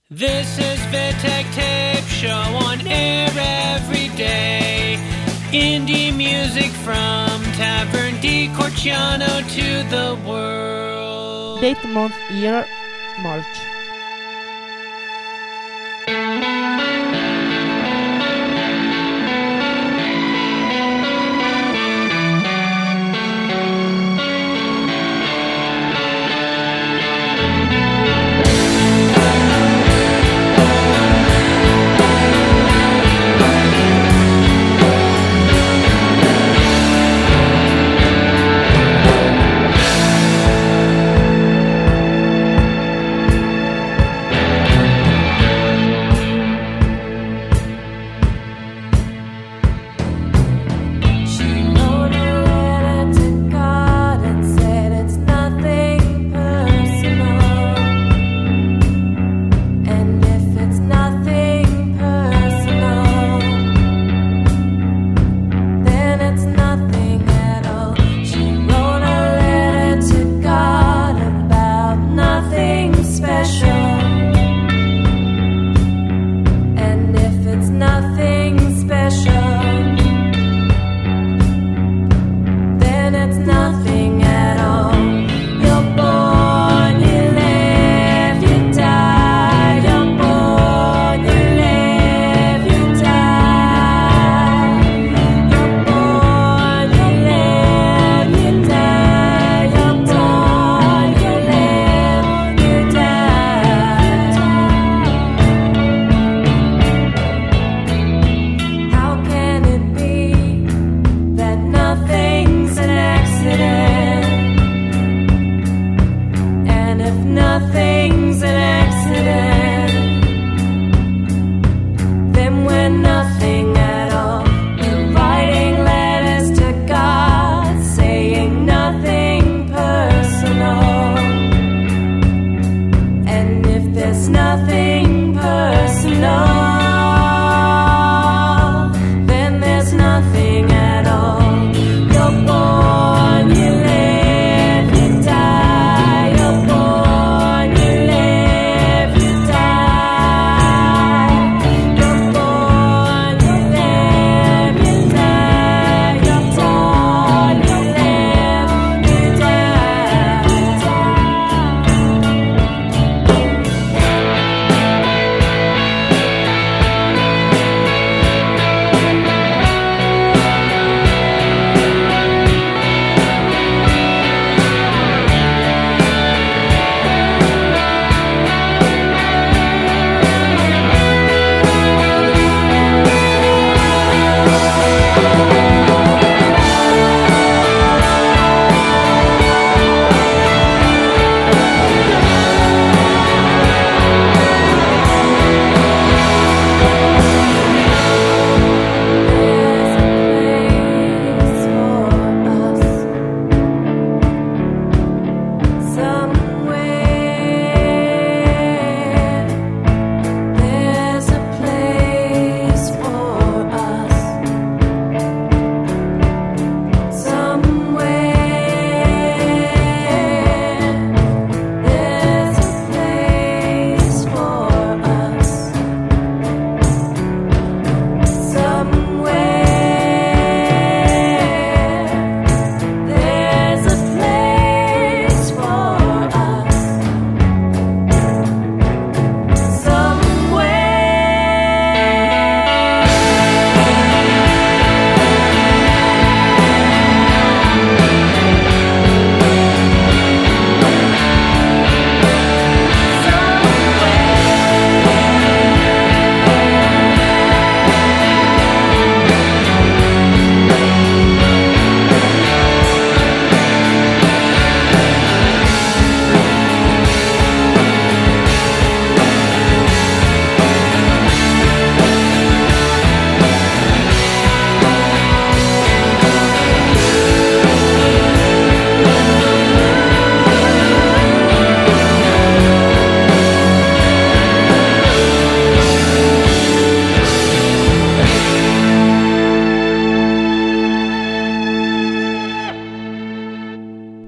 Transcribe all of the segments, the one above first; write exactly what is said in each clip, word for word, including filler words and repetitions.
This is Vitek Tape Show on air every day. Indie music from Tavern di Corciano to the world. Date month year March.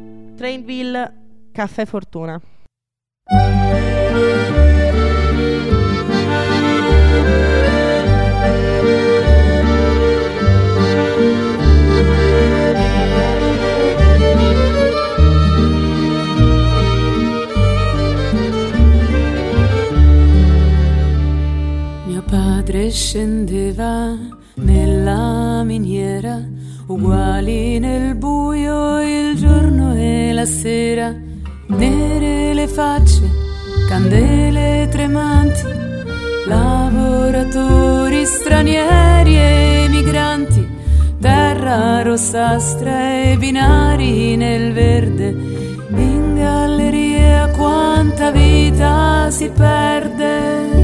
Trainville Caffè Fortuna. madre scendeva nella miniera, uguali nel buio il giorno e la sera, nere le facce, candele tremanti, lavoratori stranieri e migranti, terra rossastra e binari nel verde, in galleria quanta vita si perde.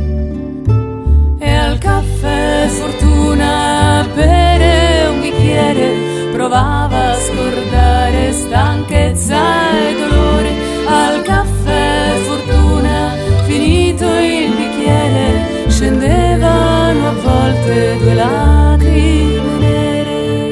E al caffè fortuna bere un bicchiere, provava a scordare stanchezza e dolore. Al caffè fortuna, finito il bicchiere, scendevano a volte due lacrime nere.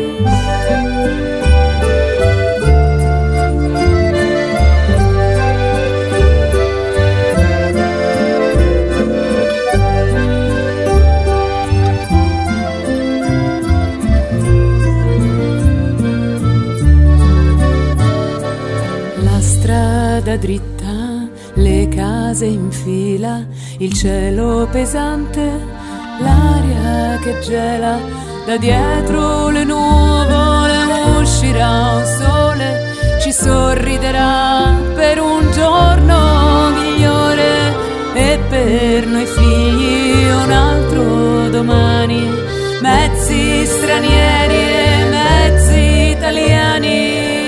Strada dritta, le case in fila, il cielo pesante, l'aria che gela, da dietro le nuvole uscirà un sole, ci sorriderà per un giorno migliore e per noi figli un altro domani, mezzi stranieri e mezzi italiani.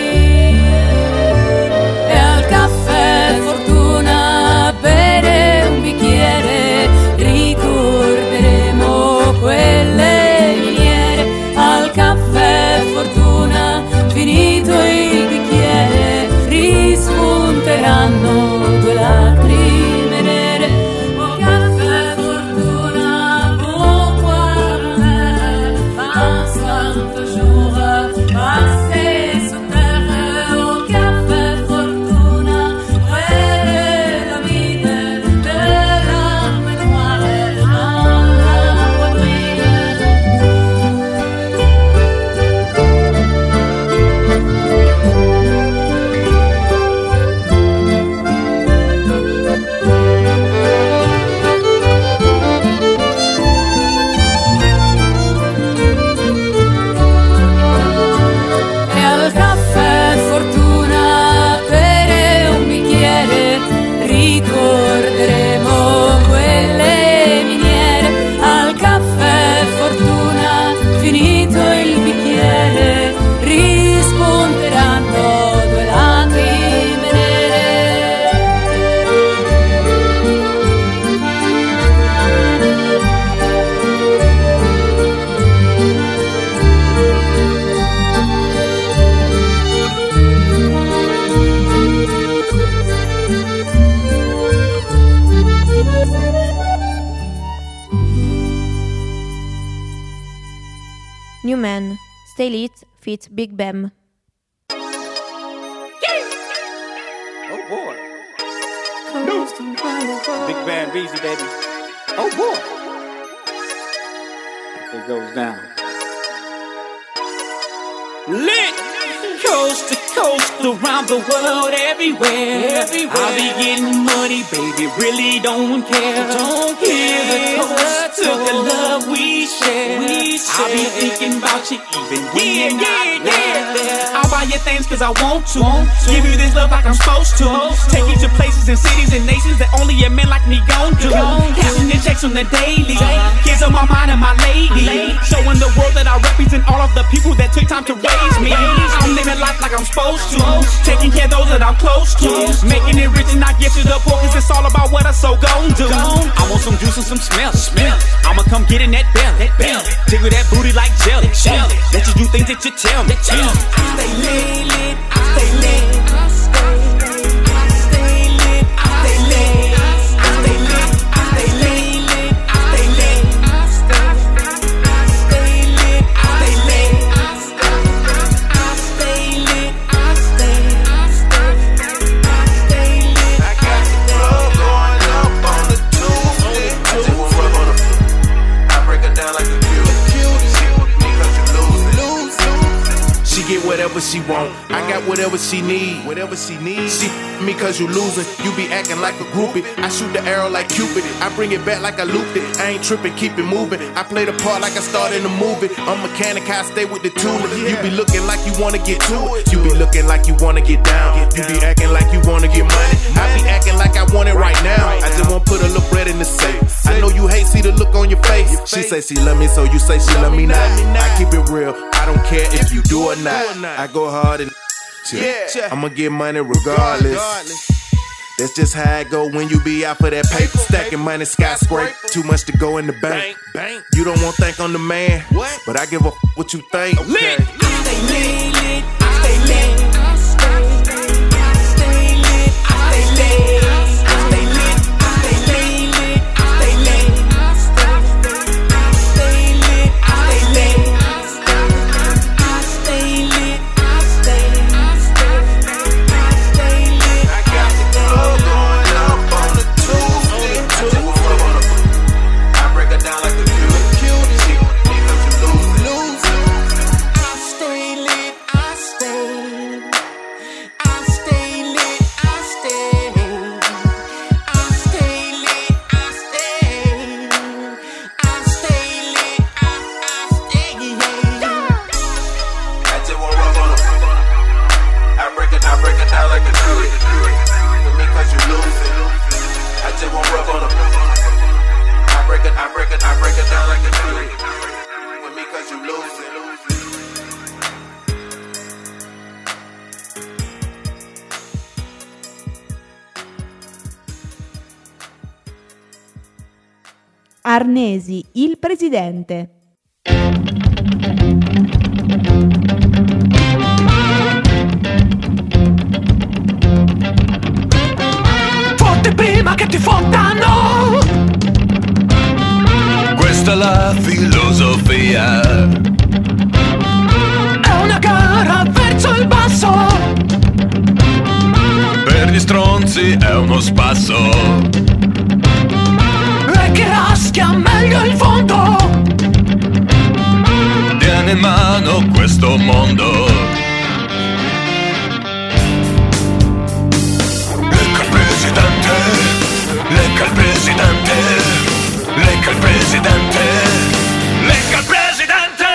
Ricorderemo quelle miniere, al caffè fortuna, finito il bicchiere, rispunteranno due lacrime nere. Au caffè fortuna, pourquoi faire un simple jour passé sur terre. Au caffè fortuna, quelle la vita de l'arme noire dans la poitrine. E al caffè fortuna bere un bicchiere, ricorderemo quelle miniere. Al caffè fortuna, finito il bicchiere, rispunteranno due lacrime nere. New Man, Stay Lit feat. Big Bam. Oh boy. Big Band Beezy, baby. Oh boy. It goes down. Lit! Coast to coast, around the world, everywhere. everywhere. I'll be getting money, baby, really don't care. Don't hear the toast to the love we share. We share. I'll be thinking about you even when yeah, you're not yeah, there. Yeah. I'll buy you things cause I want to. want to. Give you this love like I'm supposed to. Supposed Take you to places and cities and nations that only a man like me gon' do. Cashing in checks on the daily. Uh-huh. Kids on my mind and my lady. lady. Showing the world that I represent all of the people that took time to raise me. I'm living life like I'm supposed to. Taking care of those that I'm close to. Making it rich and not get to the poor cause it's all about what I so gon' do. I want some juice and some smell. smell. I'ma come get in that belly. Jiggle that booty like jelly. jelly. Let you do things that you tell me. Tell me. I stay lit, lit, I stay lit. I stay lit, I stay lit. I stay lit, I stay lit. I stay lit, I stay lit. I stay lit, I stay lit. I stay lit. I got the club going up on the Tuesday. I just wanna rub on the I break her down like a cute. Because you lose it. She get whatever she she want. I got whatever she need, whatever she needs. She me cause you losing, you be acting like a groupie. I shoot the arrow like Cupid, I bring it back like I looped it. I ain't tripping, keep it moving. I play the part like I started in a movie. I'm mechanic, I stay with the tool. You be looking like you wanna get to it. You be looking like you wanna get down. You be acting like you wanna get money. I be acting like I want it right now. I just wanna put a little bread in the safe. I know you hate, see the look on your face. She say she love me, so you say she love me not. I keep it real, I don't care if you do or not. I go hard and yeah, I'ma get money regardless. That's just how it go when you be out for that paper. Stacking money, skyscraper. Too much to go in the bank. You don't want to think I'm the man, but I give a f what you think. Lit. I stay lit, lit. I stay lit. I stay lit. I stay lit. I stay lit. I stay lit. I stay lit. I stay lit. I stay lit. I stay lit. I stay lit. I stay lit. I got the club going up on the Tuesday. I break her down like a cutie. Because you lose, lose. I stay lit. I stay. I stay lit. I stay. I stay lit. I stay. I stay lit. I stay. I just wanna rub on her. I break it, I break it down like a cutie. With me cause you lose it. I just wanna rub on her. I break it, I break it, I break it down like a cutie. With me cause you lose it. Arnesi, il presidente. Fotti prima che ti fottano. Questa è la filosofia. È una gara verso il basso. Per gli stronzi è uno spasso. E chi raschia meglio il fondo. Tiene in mano questo mondo. Lecca il presidente. Lecca il presidente. Lecca il presidente. Lecca il presidente.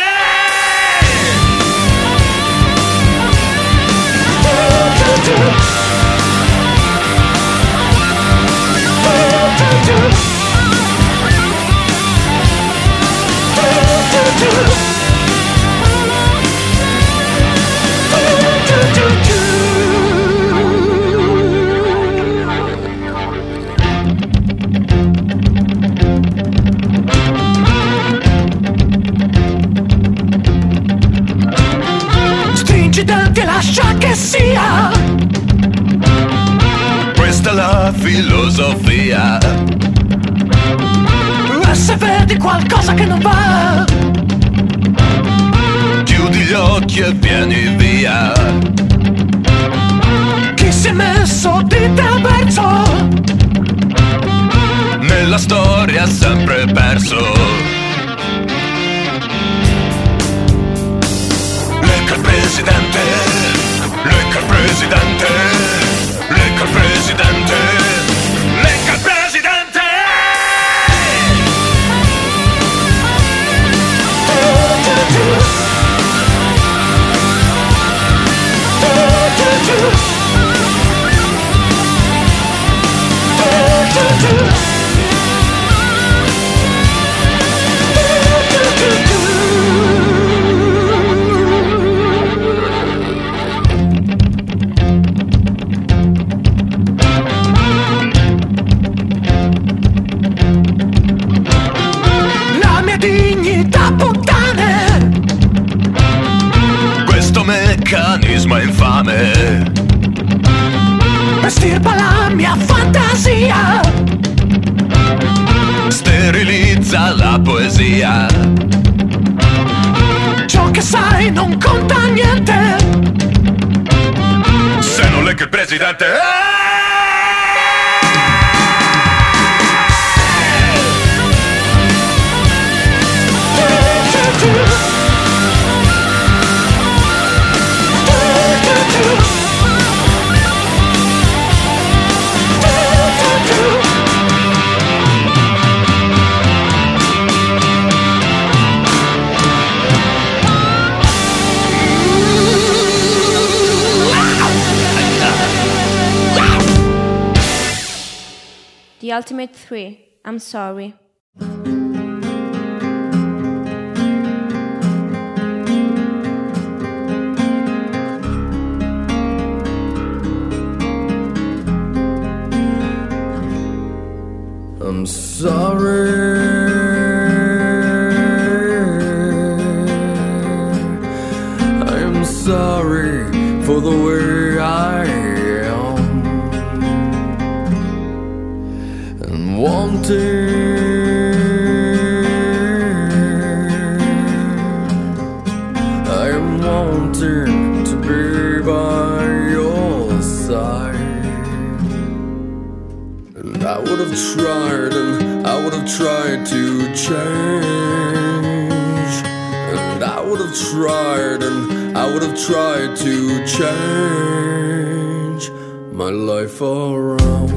Stringi i denti e lascia che sia. Questa è la filosofia. E se vedi qualcosa che non va, Chiudi gli occhi e vieni via. chi si è messo di te verso. Nella storia sempre perso. Lecca il presidente. Lecca il presidente. Lecca il presidente. Lecca il presidente. La mia dignità, puttane. Questo meccanismo è infame. Estirpa la mia fantasia. Sterilizza la poesia. Ciò che sai non conta niente. Se non lecca il presidente. Do, do, do. Ultimate three, I'm Sorry. I'm sorry. I'm sorry for the way I am and wanting. I'm wanting to be by your side. And I would have tried, and I would have tried to change. And I would have tried, and I would have tried to change my life around.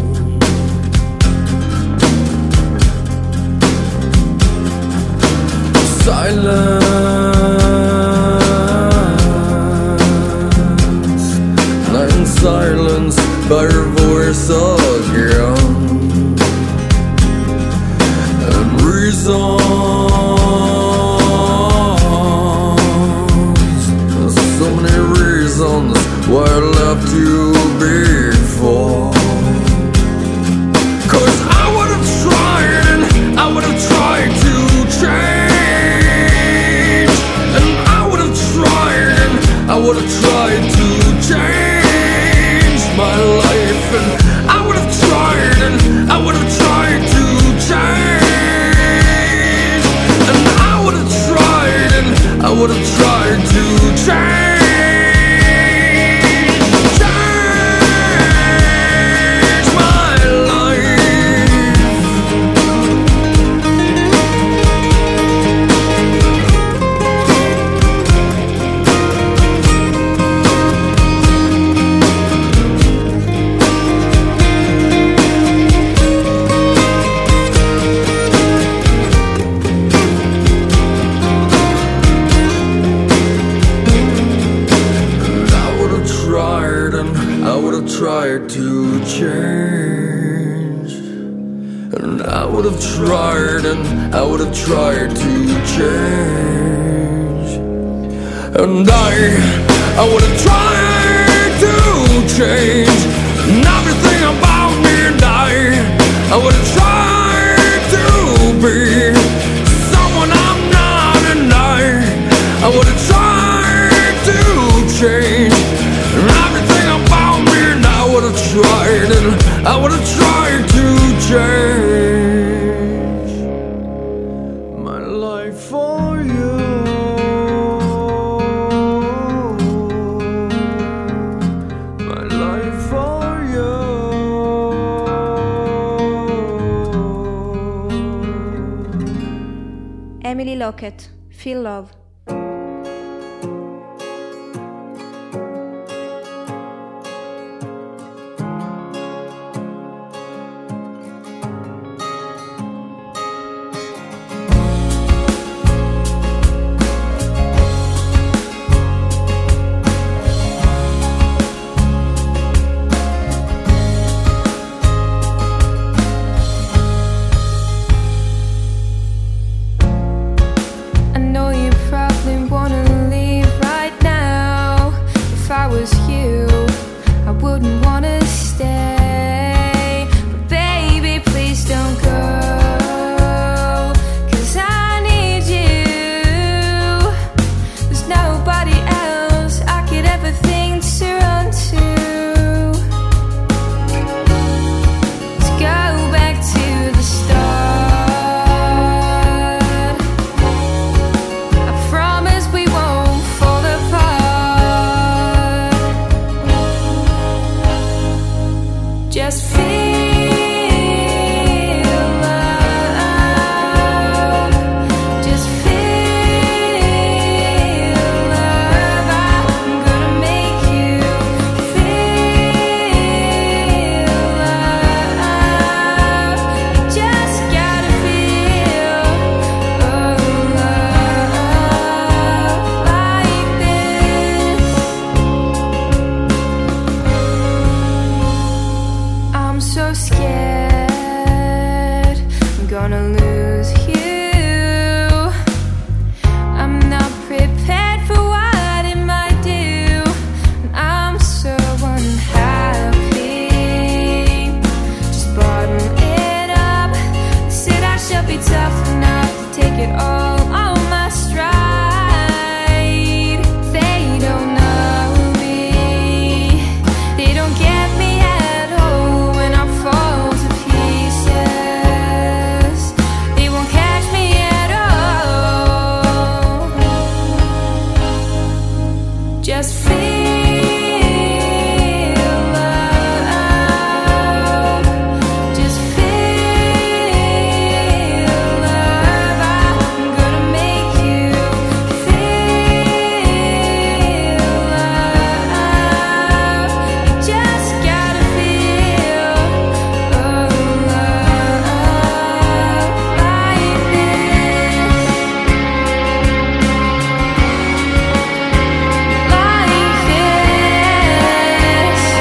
Silence, I'm silenced by your voice again. And reasons, so many reasons why I left you before. Cause I would have tried, and I would have tried to change. And I would have tried, and I would have tried to change my life. And I would have tried, and I would have tried to change. And I would have tried, and I would have tried to change. Change my life. Tried to change, and I would have tried, and I would have tried to change, and I, I would have tried to change, and everything about me, and I, I would have tried to be someone I'm not, and I, I would have tried to change, and everything about me. I would have tried, and I would have tried to change my life for you. My life for you. Emily Lockett, Feel Love. I know you wanna lose you. I'm not prepared for what it might do, and I'm so unhappy. Just bottle it up. Said I should be tough enough to take it all on my stride. They don't know me. They don't get me at all when I fall to pieces. They won't catch me at all. Just feel love. Just feel love. I'm gonna make you feel love. You just gotta feel love like this. Like this.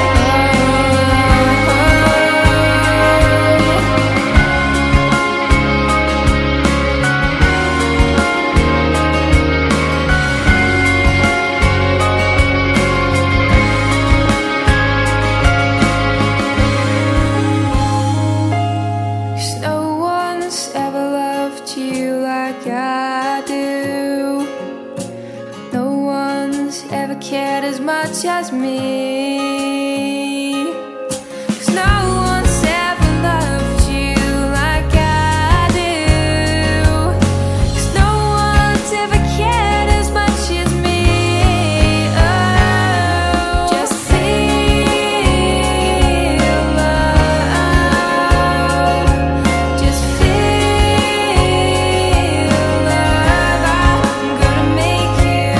Cause no one's ever loved you like I do. No one's ever cared as much as me. Cause no one's ever loved you like I do. Cause no one's ever cared as much as me. Oh, just feel love. Just feel love. I'm gonna make you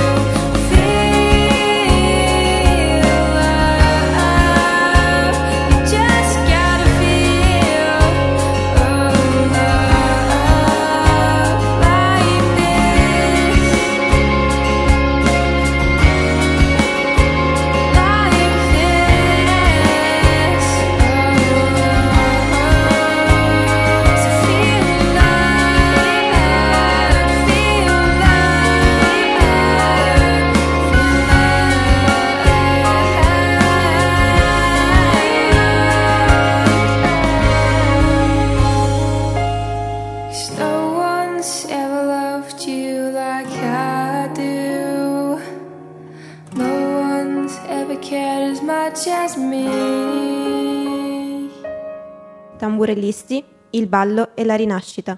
feel love. You just gotta feel love like this. Like this. So feel love, feel love. Cause no one's ever loved you like I do. No one's ever cared as much as me. Tamburellisti, il ballo e la rinascita.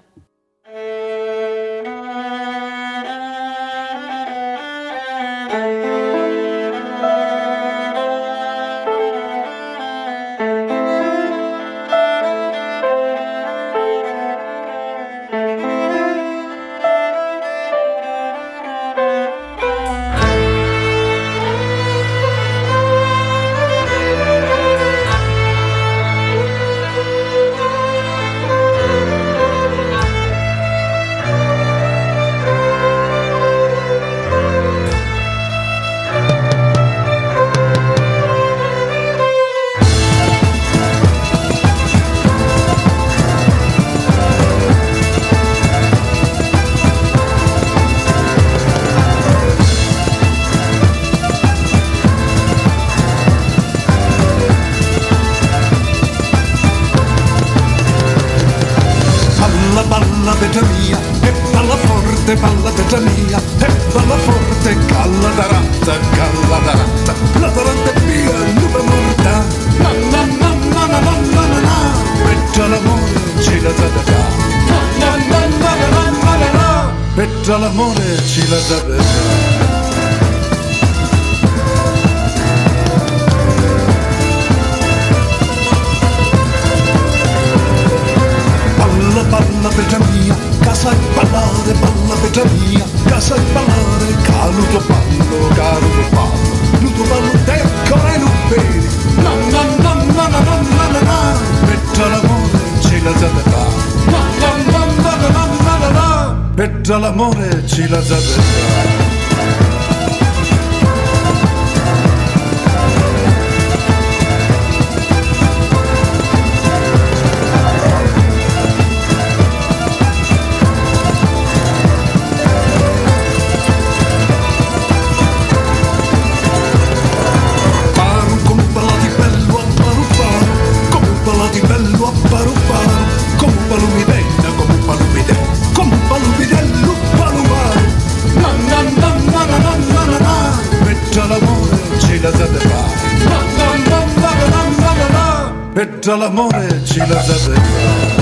Balla vita mia, e balla forte, balla vita mia, e balla forte, calla da ratta, calla da ratta, la taranta è mia, nuova morta, na na na na na na na na na, petta l'amore, ci la da da da, na na na na na na na na, petta l'amore, ci la da da da. Balla, balla, vita mia, casa e ballare, balla, vita mia, casa e ballare, caluto ballo, caluto ballo, luto ballo, decora e luperi, na na na na na na na na na, petta l'amore, ci la da da da, na na na na na na na na, petta l'amore, ci la da da da. tra l'amore e ci la zappa.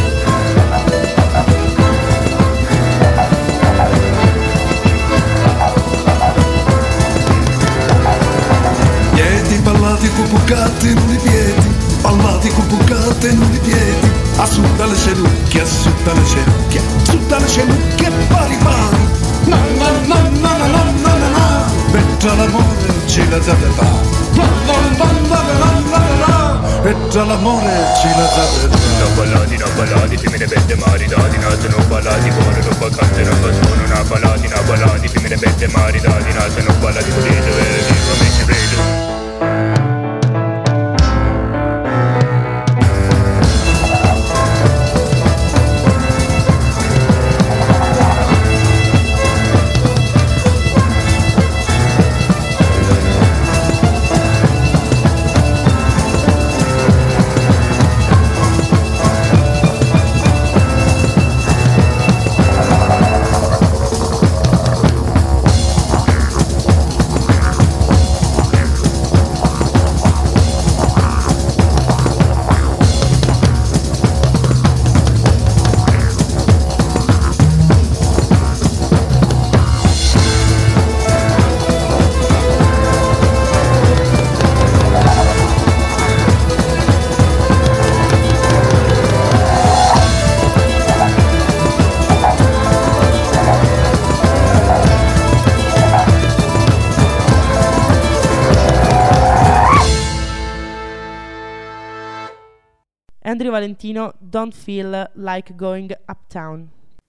Piedi ballati cupucati non i piedi, ballati cupucati non i piedi, a su dalle cenucchie, a su dalle cenucchie, su dalle cenucchie pari pari. No no no no no no no no no, e tra l'amore ci la zappa. No no no no no no no, e tra l'amore ci la zappa. No ballati, no ballati, femmine belle maritati, nate no ballati, cuore no vacanze, no basone, no ballati, no ballati, femmine belle maritati, nate no ballati, volete vedi, come ci vedo. Andrew Valentino, Don't Feel Like Going Uptown.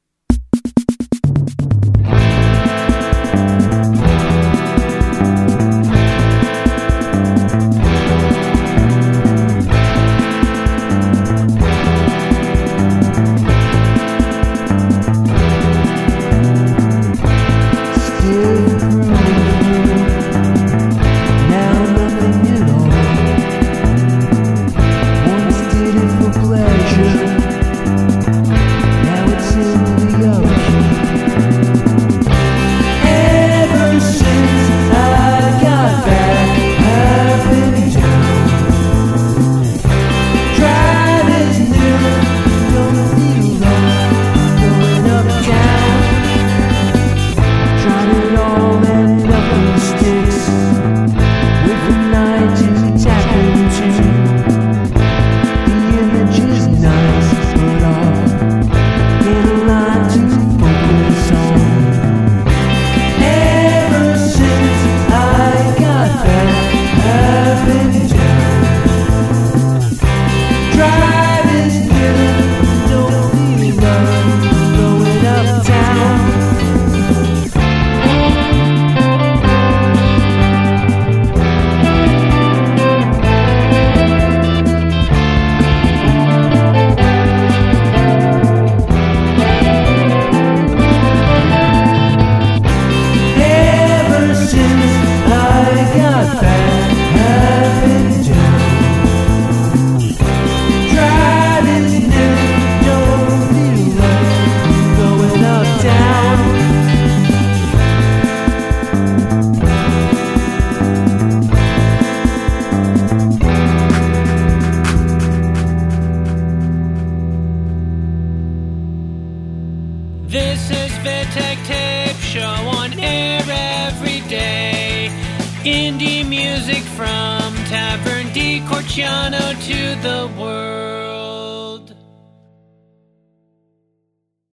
This is Vitek Tape Show on air every day. Indie music from Tavern di Corciano to the world.